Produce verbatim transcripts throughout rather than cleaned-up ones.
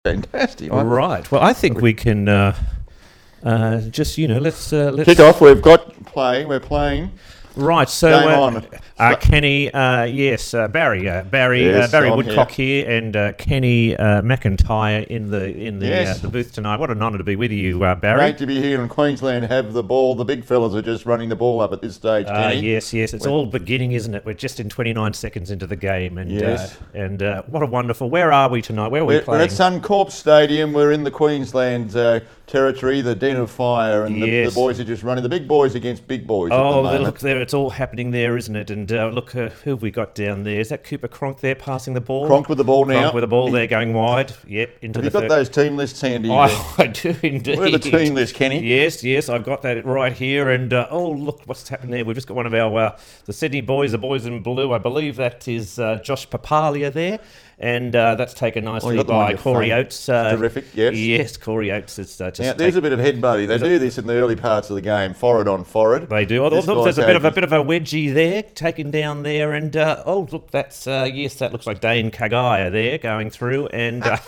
Fantastic. Right. Well, I think we can uh, uh, just, you know, let's... Uh, let's Kick off. We've got playing. We're playing. Right, so Game uh, on. uh, Kenny, uh, yes, uh, Barry, uh, Barry, Yes, uh, Barry I'm Woodcock here, and uh, Kenny uh, McIntyre in the in the Yes. uh, the booth tonight. What an honour to be with you, uh, Barry. Great to be here in Queensland. Have the ball. The big fellas are just running the ball up at this stage. Uh, Kenny. yes, yes, it's all beginning, isn't it? We're just in twenty-nine seconds into the game, and Yes. uh, and uh, what a wonderful. Where are we tonight? Where are we We're, we're playing? at Suncorp Stadium. We're in the Queensland uh, territory, the Den of Fire, and the, Yes. the boys are just running. The big boys against big boys. at Oh, the moment. look there! It's all happening there, isn't it? And uh, look, uh, who have we got down there? Is that Cooper Cronk there passing the ball? Cronk with the ball now. Cronk with the ball there, going wide. Yep, into Have the. you got third. those team lists handy? there? Oh, I do indeed. Where are the team list, Kenny? Yes, yes, I've got that right here. And uh, oh, look what's happened there. We've just got one of our uh, the Sydney boys, the boys in blue. I believe that is uh, Josh Papalia there, and uh, that's taken nicely got the one by you're Corey saying. Oates. Uh, Terrific, yes. Yes, Corey Oates is uh, just. Now, there's take- a bit of head buddy. They do this in the early parts of the game, forward on forward. They do. Oh, This look, guy's there's a bit of a taking- bit of a wedgie there, taken down there, and uh, oh, look, that's uh, yes, that looks like Dane Kagaya there going through, and uh,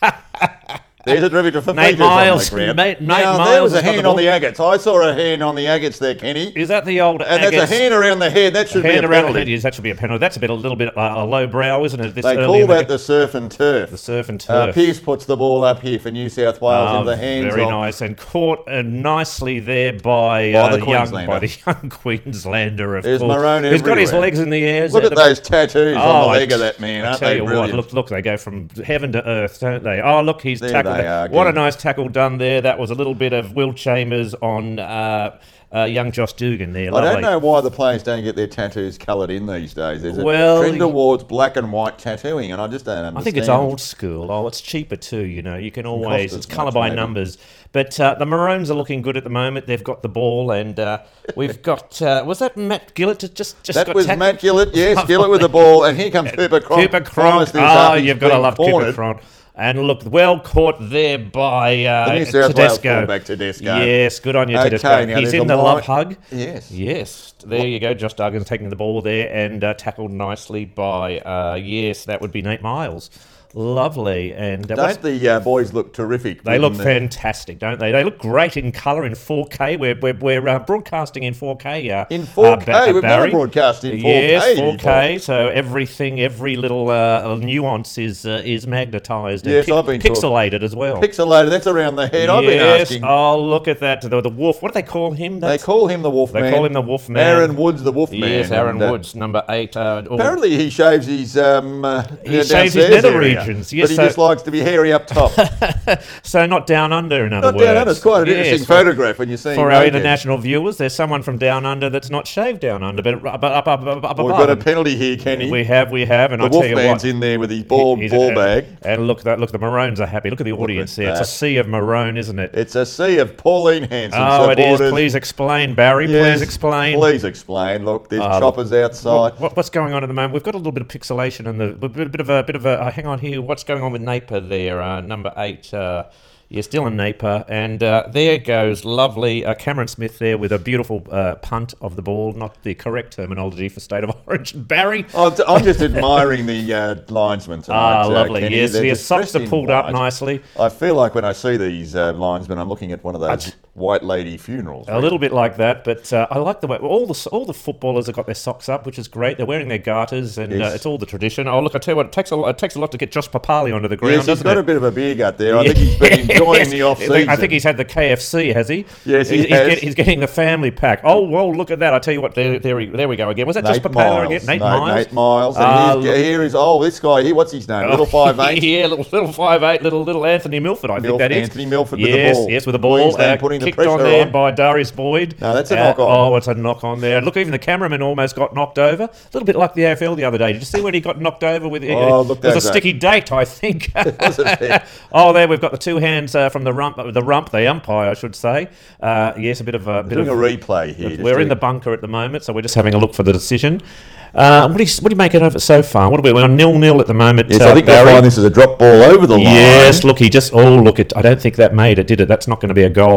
There's a terrific for Nate features on Miles. the ground. Nate- Nate now, Miles there was a has got the hand on ball. the agates. I saw a hand on the agates there, Kenny. is that the old? And that's a hand around the head. That should hand be a around the penalty. head. Yes, that should be a penalty. That's a bit a little bit uh, a low brow, isn't it? This They early call in the that ga- the surf and turf. the surf and Uh, turf. Pearce puts the ball up here for New South Wales Oh, in the hands very of nice, and caught uh, nicely there by, By uh, the young Queenslander. by the young Queenslander. Of There's course, Maroon who's got his everywhere. legs in the air. Look at those tattoos Oh, on the I leg of t- that man, I aren't tell they you brilliant? what, look, look, they go from heaven to earth, don't they? Oh, look, he's There tackled. they are What a again. nice tackle done there. That was a little bit of Will Chambers on uh, uh, young Josh Dugan there. I Lovely. don't know why the players don't get their tattoos coloured in these days. There's a Well, trend towards black and white tattooing, and I just don't understand. I think it's old school. Oh, it's cheaper too, you know. You can always, us it's colour much, by maybe. numbers. But uh, the Maroons are looking good at the moment. They've got the ball, and uh, we've got, uh, was that Matt Gillett that just, just That got was tackled? Matt Gillett, yes, Gillett with the ball, and here comes Cooper Cronk. Cooper Cronk. Fires this up, Oh, he's you've got to been love cornered. Cooper Cronk. And look, well caught there by uh, The New South Wales Tedesco. fullback Tedesco. Yes, good on you, Okay, Tedesco. now He's there's in a the love line- hug. Yes. Yes, there you go. Josh Duggan's taking the ball there and uh, tackled nicely by, uh, yes, that would be Nate Miles. Lovely. And uh, what's- Don't the uh, boys look terrific? they look Didn't fantastic, don't they? They look great in colour in four K. We're, we're, we're uh, broadcasting in four K. Uh, In four K? uh, Ba- We've never Barry. broadcast in four K Yes, four K. before. So everything, every little uh, nuance is uh, is magnetised Yes, and I've been pixelated as well. Pixelated, that's around the head. I've been yes. asking. Oh, look at that. The, the wolf. What do they call him? They That's, call him the Wolf they Man. call him the Wolf Man. Aaron Woods, the Wolf Man. Yes, Aaron and, uh, Woods, number eight. Uh, oh, Apparently he shaves his um, uh, He uh, shaves his downstairs nether area, regions, yes, but he so- just likes to be hairy up top. so not down under, in other Not words. down under. It's quite an Yes, interesting for- photograph when you see him For our naked. international viewers, there's someone from down under that's not shaved down under, but up, up, up, up, up We've above. got a penalty here, Kenny. We have, we have, and the I'll tell Wolf you Man's what. in there with his ball, he's- ball and- bag. And look, that, look, the Maroons are happy. Look at the audience at there. It's a that. sea of maroon, isn't it? It's a sea of Pauline Hanson Oh, it is. supporters. Please explain, Barry. Yes, Please explain. Please explain. Look, there's Uh, choppers outside. What, what's going on at the moment? We've got a little bit of pixelation and the a bit, bit of a bit of a. Uh, hang on here. What's going on with Napier there? Uh, number eight. Uh, yes, Dylan Napier, and uh, there goes lovely uh, Cameron Smith there with a beautiful uh, punt of the ball. Not the correct terminology for state of origin. Barry. I'm t- I'm just admiring the uh, linesmen tonight. Ah, uh, lovely. Kenny. Yes, They're the just socks dressed are in pulled up white. nicely. I feel like when I see these uh, linesmen, I'm looking at one of those white lady funerals. A little bit like that, but uh, I like the way all the all the footballers have got their socks up, which is great. They're wearing their garters, and Yes. uh, it's all the tradition. Oh, look! I tell you what, it takes a lot, it takes a lot to get Josh Papali onto the ground, Yes, he's doesn't got it? a bit of a beer gut there. I think he's been enjoying Yes. the off I think- season. I think he's had the K F C, has he? Yes, he he's, he's, has. get- he's getting the family pack. Oh, well, look at that! I tell you what, there, there, we, there we go again. Was that Nate just Papali Miles. again? Nate No, Miles. Nate Miles. And Ah, here's- look- here is oh, this guy here. What's his name? Little five eight. yeah, little little five eight, little little Anthony Milford. I think Milf- that is Anthony Milford with the yes, ball. Yes, with the ball. Queensland Uh, putting the kicked pressure on there on. by Darius Boyd. No, that's a Uh, knock on. Oh, it's a knock on there. Look, even the cameraman almost got knocked over. A little bit like the A F L the other day. Did you see when he got knocked over with? Oh, look, it was a there's that. sticky date, I think. Was it there? Oh, there we've got the two hands uh, from the rump, the rump, the umpire, I should say. Uh, yes, a bit of a bit Doing of a replay here. just We're in doing- the bunker at the moment, so we're just having a look for the decision. Uh, what do you what do you make it of it so far? What are we? We're on nil nil at the moment. Yes, uh, I think they'll Barry. find this is a drop ball over the line. Yes, look, he just. Oh, look, it. I don't think that made it, did it? That's not going to be a goal.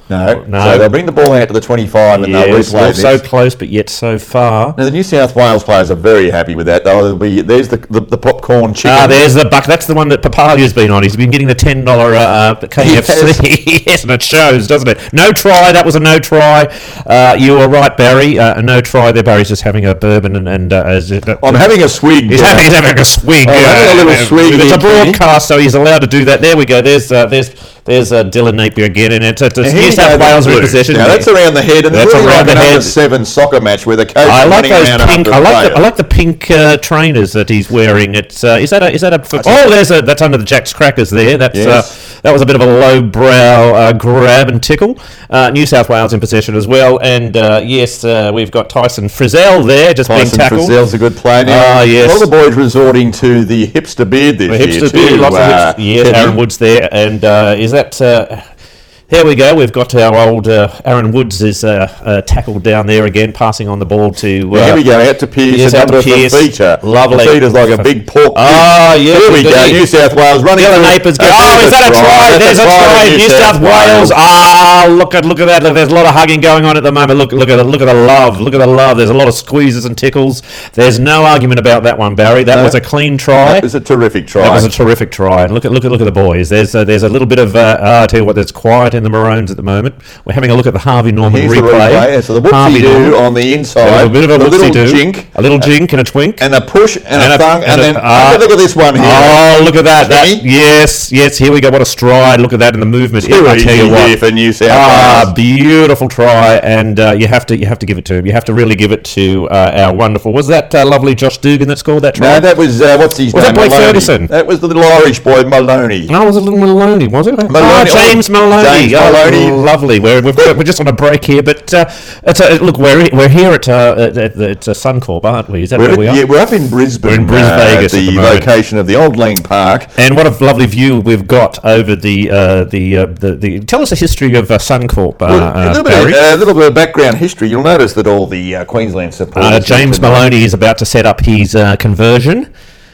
No. No. So they'll bring the ball out to the twenty-five and they'll Yes, replay well, this. so close, but yet so far. Now, the New South Wales players are very happy with that. They'll be, there's the, the, the popcorn chicken. Ah, there's the buck. That's the one that Papalia's been on. He's been getting the ten dollar uh, K F C. Yes, and it shows, doesn't it? No try. That was a no try. Uh, you were right, Barry. Uh, a no try there. Barry's just having a bourbon and. and uh, as, uh, I'm having a swig. He's having, he's having a swig. I'm having a little swig It's a here, Kenny. broadcast, so he's allowed to do that. There we go. There's uh, there's there's uh, Dylan Napier again, and it's, it's And here New you South go, Wales are in blue. possession. Now that's around the head, and That's it's really around like the an head. under seven soccer match where the coach I is like running those around pink. after I a like the, player. I like the pink uh, trainers that he's wearing. It's uh, is that a is that a for, oh there's a that's under the Jack's Crackers there. That's Yes. uh, that was a bit of a lowbrow uh, grab and tickle. Uh, New South Wales in possession as well, and uh, yes, uh, we've got Tyson Frizzell there just being Tyson tackled. Frizzell's a good player now. Ah, yes. All the boys resorting to the hipster beard this The year hipster too. beard, lots uh, of hipster, yes, Kenny. Aaron Woods there, and uh, is that? Uh, here we go. We've got our old uh, Aaron Woods is uh, uh, tackled down there again, passing on the ball to. Uh, Here we go, out to Pearce, Yes, and out to number Pearce. for Feature. Lovely. Feature's like a big pork. Ah, yes, Here we go, indeed. New South Wales running. Dylan through- Napier's going. Uh, Oh, is that a try? That's There's a try. to New South Wales. Ah, look at look at that. There's a lot of hugging going on at the moment. Look look at the, look at the love. Look at the love. There's a lot of squeezes and tickles. There's no argument about that one, Barry. That No. was a clean try. That was a terrific try. That was a terrific try. And look at look at look at the boys. There's uh, there's a little bit of. Uh, uh, I tell you what, there's quiet in the Maroons at the moment. We're having a look at the Harvey Norman Here's the replay. replay. So the Harvey whoopsie do Norman. on the inside. There's a bit of a the little whoopsie-doo. jink, A little jink and a twink. and a push and, And a a- thunk, and, and a- then ah. have a look at this one here. Oh, look at that! That Kenny? yes, yes. Here we go. What a stride! Look at that in the movement. Too I tell you easy what. here for New South Ah, Wales. beautiful try, and uh, you have to you have to give it to him. You have to really give it to uh, our wonderful. Was that uh, lovely Josh Dugan that scored that try? No, that was uh, what's his Was name? that Blake Maloney. Ferguson? That was the little Irish boy Maloney. No, it was a little Maloney, was it? Maloney. Ah, James Oh, Maloney. James Oh, Maloney. lovely. We're, we've got, we're just on a break here, but uh, it's a, look, we're we're here at uh, at, at, it's a Suncorp, aren't we? Is that We're, where we are? yeah, we're up in Brisbane. We're in Bris uh, Vegas at at the, the moment. location of the Old Lang Park. And what a lovely view we've got over the uh, the, uh, the the. Tell us the history of uh, Suncorp, uh, Well, a, uh, little bit Barry. of, a little bit of background history. You'll notice that all the uh, Queensland supporters. Uh, James tonight- Maloney is about to set up his uh, conversion,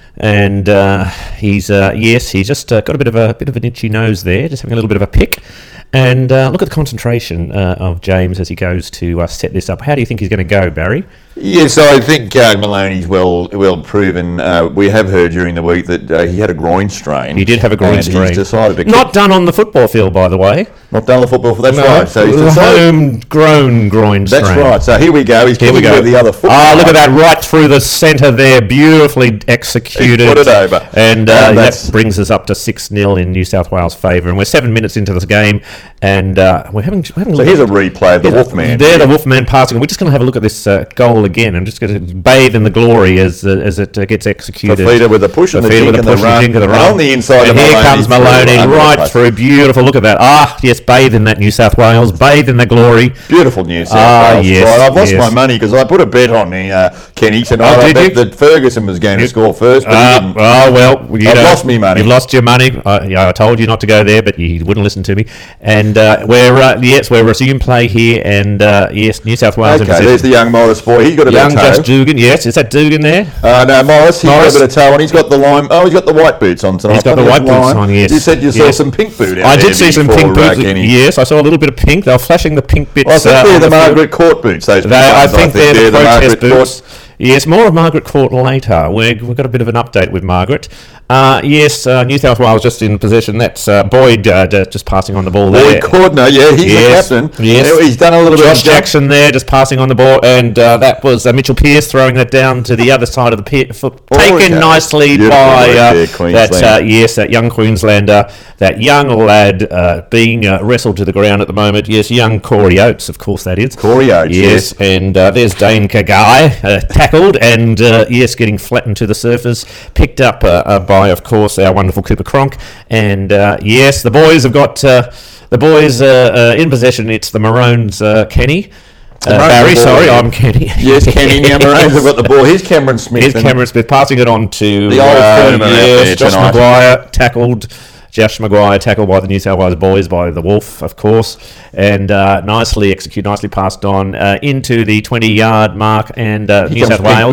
and uh, he's uh, yes, he's just uh, got a bit of a bit of an itchy nose there, just having a little bit of a pick. And uh, look at the concentration uh, of James as he goes to uh, set this up. How do you think he's going to go, Barry? Yes, I think uh, Maloney's well well proven. Uh, we have heard during the week that uh, he had a groin strain. He did have a groin and strain. He's decided to Not done on the football field, by the way. not done the football. That's No, right. So he's decided. homegrown groin strain. That's right. So here we go. He's Here we kicking go. with the other foot. Oh, look at that! Right through the centre there, beautifully executed. He put it over. and uh, And that that's- brings us up to six nil in New South Wales' favour. And we're seven minutes into this game, and uh, we're having. We're having So here's a replay of the Wolfman. There, the Wolfman passing. We're just going to have a look at this uh, goal again. I'm just going to bathe in the glory as uh, as it uh, gets executed. Fafita with the push and the Fafita jink with and the the push run. and jink and the And run. on the inside And of here Maloney comes through Maloney under the right post. through. Beautiful. Look at that. Ah, yes, bathe in that New South Wales. Bathe in the glory. Beautiful New South Ah, Wales. yes, Right, I've lost yes. my money because I put a bet on the uh, Kenny tonight. Oh, I did bet you? that Ferguson was going to score first, but Uh, he didn't. oh well, you I've know, lost me money. You've lost your money. Uh, yeah, I told you not to go there, but you wouldn't listen to me. And uh, we're uh, yes, we're resume play here, and uh, yes, New South Wales. in Okay, position. there's the young Morris boy. He's got a bit young of toe. Josh Dugan. Yes, is that Dugan there? Uh, no, Morris, he's Morris. got a bit of toe on. He's got the lime. Oh, he's got the white boots on tonight. He's got the Plenty white of boots lime. on, yes. You said you saw Yes. some pink boot out I there did see some before, pink uh, boots. Kenny. Yes, I saw a little bit of pink. They were flashing the pink bits. Well, I think uh, they're on the the field. Margaret Court boots. Those They, I ones, think they're, the protest Margaret boots. Court. Yes, more of Margaret Court later. We're, we've got a bit of an update with Margaret. Uh, yes, uh, New South Wales just in possession. That's uh, Boyd uh, d- just passing on the ball there. Boyd Cordner, yeah, he's Yes, the captain. yes. Yeah, he's done a little Josh bit of Jackson there, just passing on the ball, and uh, that was uh, Mitchell Pearce throwing that down to the other side of the pier, foot, Oh, taken okay. nicely Beautiful by work uh, there, that Queensland. uh, yes, that young Queenslander, that young lad uh, being uh, wrestled to the ground at the moment. Yes, young Corey Oates, of course that is. Corey Oates, yes, and uh, there's Dane Kagai uh, tackled, and uh, yes, getting flattened to the surface, picked up uh, uh, by, of course, our wonderful Cooper Cronk, and uh, yes, the boys have got uh, the boys uh, uh, in possession. It's the Maroons, uh, Kenny. Uh, Maroons Barry, have ball, sorry, yeah. I'm Kenny. Yes, Kenny. Now Maroons have got the ball. Here's Cameron Smith. Here's and- Cameron Smith passing it on to The old uh, firmer out yes, there Josh tonight. Maguire tackled. Josh Maguire tackled by the New South Wales boys, by the Wolf, of course, and uh, nicely executed, nicely passed on uh, into the twenty-yard mark, and uh, Here New comes South Pink Wales. Boots.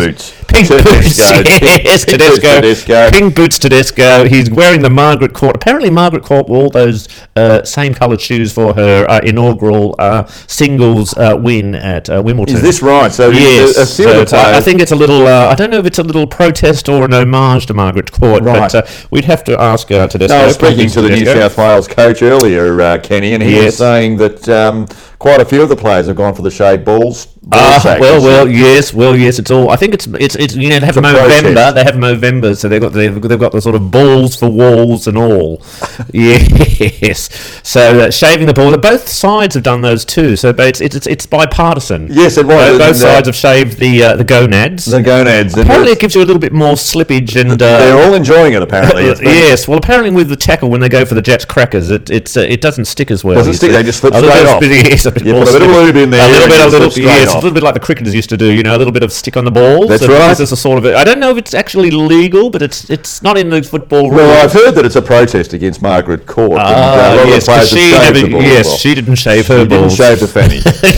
Pink boots, Tedesco. yes, Pink boots Tedesco. Tedesco. Pink boots Tedesco. He's wearing the Margaret Court. Apparently, Margaret Court wore all those uh, same coloured shoes for her uh, inaugural uh, singles uh, win at uh, Wimbledon. Is this right? So Yes, a, a so few of the it's, I I players- think it's a little. Uh, I don't know if it's a little protest or an homage to Margaret Court, Right. but uh, we'd have to ask uh, Tedesco. No, I was speaking Pink to the New Tedesco. South Wales coach earlier, uh, Kenny, and he was Yes. saying that um, quite a few of the players have gone for the shaved balls. ball Ah, sack well, this well, year. yes, well, yes. It's all. I think it's it's it's you know they have a Movember. protest. They have Movember, so they've got they've, they've got the sort of balls for walls and all. Yes. So uh, shaving the ball. Both sides have done those too. So but it's it's it's bipartisan. Yes, it was. Both, both And, uh, sides have shaved the uh, the gonads. The gonads. and Apparently, it's- it gives you a little bit more slippage and. Uh, they're all enjoying it, apparently. It's been- yes, well, apparently with the tackle when they go for the Jets crackers, it it's uh, it doesn't stick as well. Doesn't You stick, see. they just slip a little straight bit, off. Bit, yes, a bit You more put a bit of slip- lube in there A little and bit, you a little, slip straight yes, a off. little bit like the cricketers used to do. You know, a little bit of stick on the balls. That's and right. This is a sort of. I don't know if it's actually legal, but it's it's not in the football rules. Well, I've heard that it's a protest against Margaret Court. and, uh, a Ah, lot yes, of the 'cause players she have shaved never, the balls yes, off. she didn't shave her She didn't balls. shave the fanny.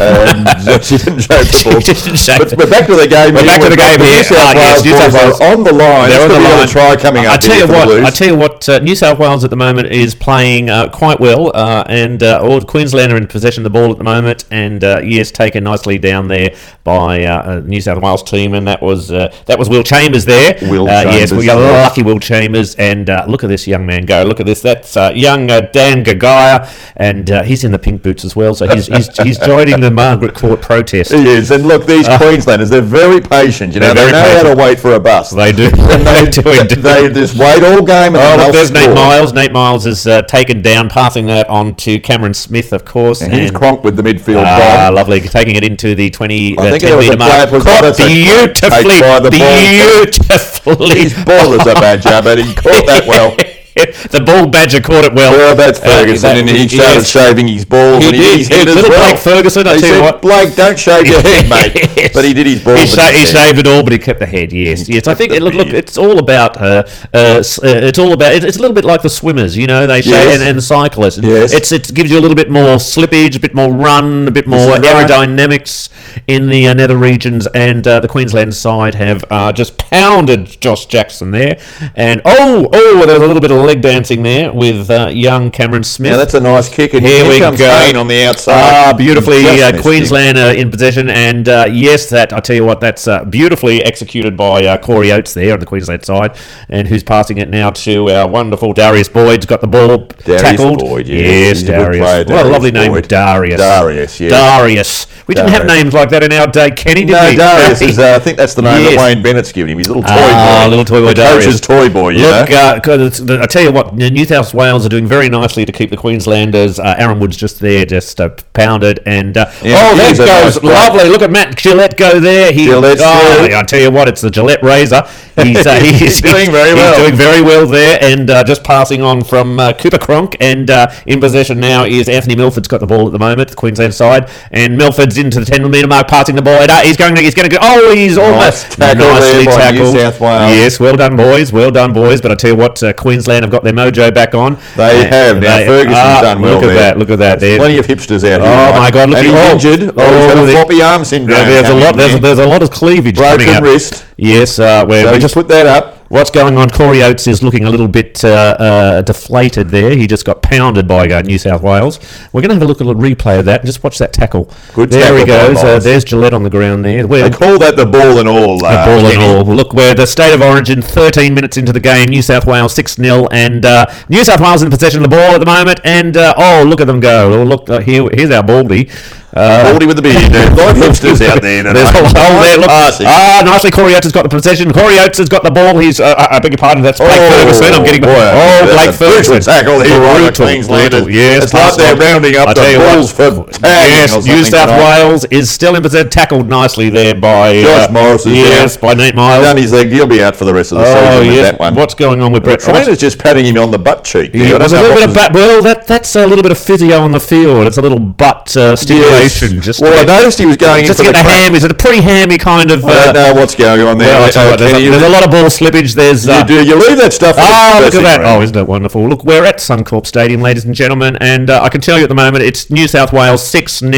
um, she didn't shave the She balls. didn't shave But, the- but back to the game. We're here. back to the We've got game New here. South Ah, yes, Wales New South boys Wales. are on the line. They're on There's the gonna be line. a try coming up. I tell here you for the what. Blues. I tell you what. Uh, New South Wales at the moment is playing uh, quite well, uh, and uh, all Queensland are in possession of the ball at the moment, and uh, yes, taken nicely down there by uh, a New South Wales team, and that was uh, that was Will Chambers there. Will uh, Yes, Chambers, we got yeah. lucky Will Chambers, and uh, look at this young man go. Look at this. That's uh, young uh, Dan Gagaya, and uh, he's in the pink boots as well. So he's he's, he's joining the Margaret Court protest. He is, and look, these Queenslanders, they're very patient. You know, Uh, They're they know very how to patient. wait for a bus. They do. And They they, do indeed. they just wait all game and Oh, then look, they'll there's Nate score. Miles. Nate Miles is uh, taken down, passing that on to Cameron Smith, of course. And he's and- cronked with the midfield Ah, bomb. lovely. Taking it into the twenty, I uh, think ten there was a metre play, mark. it was Caught Roberts that beautifully, takes by the ball. beautifully. His ball is a badger, but he caught that well. The ball badger caught it well. Well, that's Uh, Ferguson, that- and he started yes. shaving his balls He and he did. did his head as Little well. Blake Ferguson, I he tell you said, what. Blake, don't shave your head, mate. Yes. But he did his balls. He, and sha- he his head. shaved it all, but he kept the head. Yes, yes. I think it, look, look, it's all about her. Uh, s- uh, it's all about. It, it's a little bit like the swimmers, you know. They shave Yes. and, and the cyclists. And Yes. It's it gives you a little bit more slippage, a bit more run, a bit more is right. aerodynamics in the uh, nether regions. And uh, the Queensland side have uh, just pounded Josh Jackson there. And oh, oh, there's a little bit of leg dancing there with uh, young Cameron Smith. Yeah, that's a nice kick. And Here here, we comes go. Kane on the outside. Ah, beautifully, Just uh, missed him. Queensland uh, in possession, and uh, yes, that I tell you what, that's uh, beautifully executed by uh, Corey Oates there on the Queensland side, and who's passing it now to our wonderful Darius Boyd's got the ball Darius tackled. Boyd, yes. yes, He's a good Darius. player, What a Darius lovely name, Boyd. Darius. Darius, yeah. Darius. We didn't have Darius. names like that in our day, Kenny, did No, we? Darius is, uh, I think that's the name Yes. that Wayne Bennett's given him. His little toy Ah, boy. little toy boy the Darius. coach's toy boy, you Look, know. uh, 'cause it's the- I tell you what, New South Wales are doing very nicely to keep the Queenslanders. Uh, Aaron Wood's just there, just uh, pounded, and uh, Yeah, oh, that he's a goes nice bloke. lovely. Look at Matt Gillette go there. He, Gillette's oh, there. I tell you what, it's the Gillette razor. He's, uh, he's, He's doing very well. He's doing very well there, and uh, just passing on from uh, Cooper Cronk, and uh, in possession now is Anthony Milford's got the ball at the moment, the Queensland side, and Milford's into the ten metre mark, passing the ball. And, uh, he's going. To, he's going to go. Oh, he's almost tackle there by New South Wales. Yes, well done, boys. Well done, boys. But I tell you what, uh, Queensland have got their mojo back on. They Uh, have. Now, they- Ferguson's ah, done well Look at there. that. Look at that. There. Plenty of hipsters out here. Oh, tonight. my God, look and at- he's oh. injured. Oh, Oh, he's got a the- floppy arm syndrome. Now, there's a coming lot. There's, in. there's a lot of cleavage Broken coming out. wrist. Yes, uh, we're, So we just just put that up. What's going on? Corey Oates is looking a little bit uh, uh, deflated there. He just got pounded by uh, New South Wales. We're going to have a look at a replay of that and just watch that tackle. Good there he tackle by goes. Uh, Miles. there's Gillette on the ground there. Where, They call that the ball and all. the Uh, ball and Kenny. all. Look, we're the state of origin, thirteen minutes into the game. New South Wales six nil, and uh, New South Wales in possession of the ball at the moment. And uh, oh, look at them go! Oh, look, uh, here, here's our Baldy. Uh, Baldy with the beard. There's a lot of hipsters out there. There's a tonight. hole there. Look. Passing. Ah, nicely. Corey Oates has got the possession. Corey Oates has got the ball. He's, uh, I I beg your pardon, that's Blake Oh, Ferguson. I'm getting boy, oh, that's Blake a brutal Ferguson. tackle here by the Brutal, Queenslanders. brutal. Yes, It's like pass they're on. rounding up I the tell you what, balls for tagging Yes, or New something South tonight. Wales is still in possession, tackled nicely there by Josh uh, Morris is yes, down. by Nate Miles. Down his leg. He'll be out for the rest of the Oh season with yes, that one. what's going on with Brett? The trainer's just patting him on the butt cheek. there. I Yeah, don't there's a know little what bit of was- butt. Well, that that's a little bit of physio on the field. It's a little butt uh, stimulation. Yes. Just Well, I to, noticed he was going just in to for get the the crack. ham. Is it a pretty hammy kind of? I don't Uh, know what's going on there. well, I tell you what, there's, a, Kenny. there's a lot of ball slippage. There's uh, you, do, you leave that stuff. for the oh, look at dressing that! room. Oh, isn't it wonderful? Look, we're at Suncorp Stadium, ladies and gentlemen, and uh, I can tell you at the moment it's New South Wales six nil.